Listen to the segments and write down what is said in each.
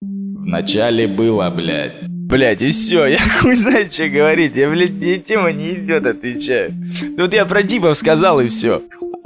Вначале было, блядь. Блядь, и все, я хуй знает, что говорить. Я, блядь, мне тема не идет, отвечаю. Тут я про типов сказал и все.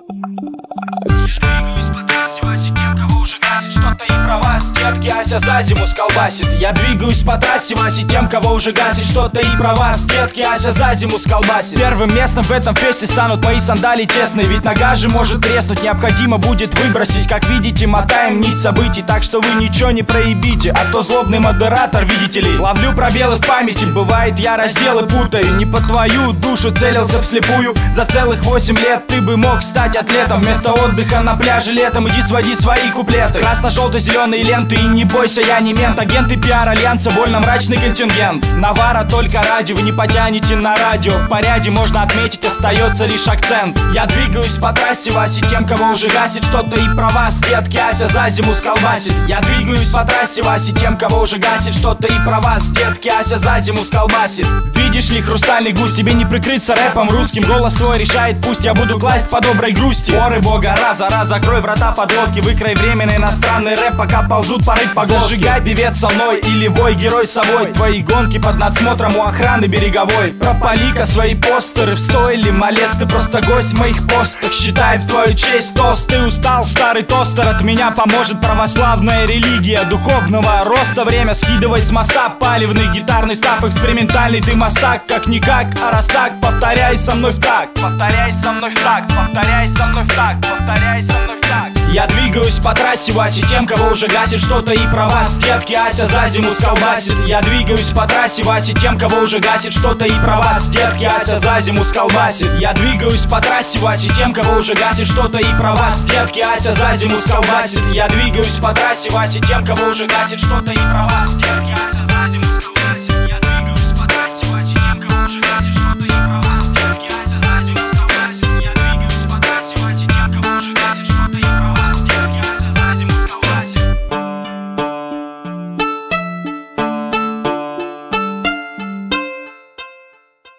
Что-то и про вас, детки, Ася за зиму сколбасит. Я двигаюсь по трассе, Васе, тем, кого уже гасит. Что-то и про вас, детки, Ася за зиму сколбасит. Первым местом в этом фесте станут мои сандали честные. Ведь нога же может треснуть, необходимо будет выбросить. Как видите, мотаем нить событий, так что вы ничего не проебите. А то злобный модератор, видите ли, ловлю пробелы в памяти. Бывает, я разделы путаю, не по твою душу целился вслепую. За целых 8 лет ты бы мог стать атлетом. Вместо отдыха на пляже летом иди своди свои куплеты. Красно-желто-зеленые ленты, и не бойся, я не мент. Агенты пиар-альянса, больно мрачный контингент. Навара только ради, вы не потянете на радио. В порядке можно отметить, остается лишь акцент. Я двигаюсь по трассе, Васе, тем, кого уже гасит. Что-то и про вас, детки, Ася за зиму сколбасит. Я двигаюсь по трассе, Васе, тем, кого уже гасит. Что-то и про вас, детки, Ася за зиму сколбасит. Видишь ли, хрустальный гусь, тебе не прикрыться рэпом русским. Голос твой решает, пусть я буду класть по доброй грусти. Поры бога, раз за раз, закрой врата подлодки. Выкрой временный иностранный рэп, пока ползут порыть по глотке. Зажигай, певец со мной, или вой, герой совой. Твои гонки под надсмотром у охраны береговой. Пропали-ка свои постеры в стойле, малец, ты просто гость в моих постах. Считай в твою честь тост, ты устал, старый тостер. От меня поможет православная религия духовного роста. Время скидывать с моста, палевный гитарный став, экспериментальный ты мастак. Как-никак, а раз так, повторяй со мной в такт. Повторяй со мной в такт, повторяй со мной в такт, повторяй со мной в такт. Я двигаюсь по трассе, Васе, тем, кого уже гасит. Что-то и про вас, детки, Ася за зиму сколбасит. Я двигаюсь по трассе, Васе, тем, кого уже гасит. Что-то и про вас, детки, Ася за зиму сколбасит. Я двигаюсь по трассе, Васе, тем, кого уже гасит. Что-то и про вас, детки, Ася за зиму сколбасит. Я двигаюсь по трассе, Васе, тем, кого уже гасит. Что-то и про вас, детки, Ася.